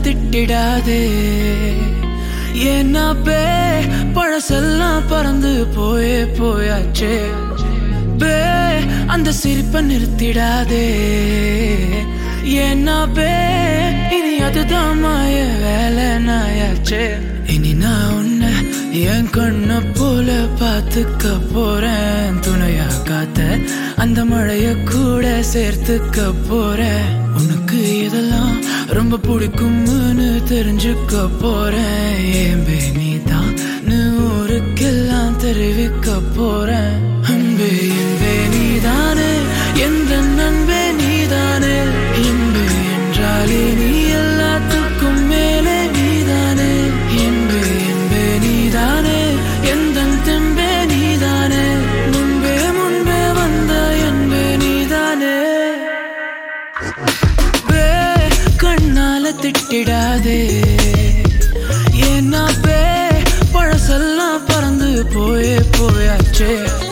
திட்டிடாதே ஏன்னா பழசெல்லாம் பறந்து போயாச்சே அந்த சிரிப்பை நிறுத்திடாதே ஏன்னா இனி அதுதான் மாய வேலை நாயாச்சே இனி நான் உன்னை என் கண்ண போல பார்த்துக்க போறேன் துணையா காத்த அந்த மழைய கூட சேர்த்துக்க போறேன் உனக்கு இதெல்லாம் ரொம்ப பிடிக்கும்னு தெரிஞ்சுக்க போறேன் ஏம்பே நீதான் ஊருக்கெல்லாம் தெரிவிக்க போறேன் அன்பே என்பே நீதானே எந்த நண்பே நீதானே என்பே என்றாலே நீ எல்லாத்துக்கும் மேலே நீதானே என்பே என்பே நீதானே எந்த தெம்பே நீதானே முன்பே வந்த என்பே நீதானே கண்ணால திட்டிடாதே ஏன்னா பழசெல்லாம் பறந்து போயாச்சே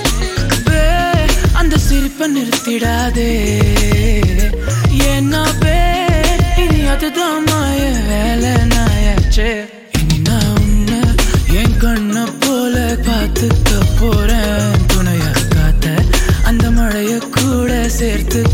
அந்த சிரிப்பை நிறுத்திடாதே ஏன்னா இனி அதுதான் மாய வேலை நாயாச்சே இனி நான் உன்னை என் கண்ண போல பார்த்துக்க போறேன் துணையா காத்த அந்த மழைய கூட சேர்த்து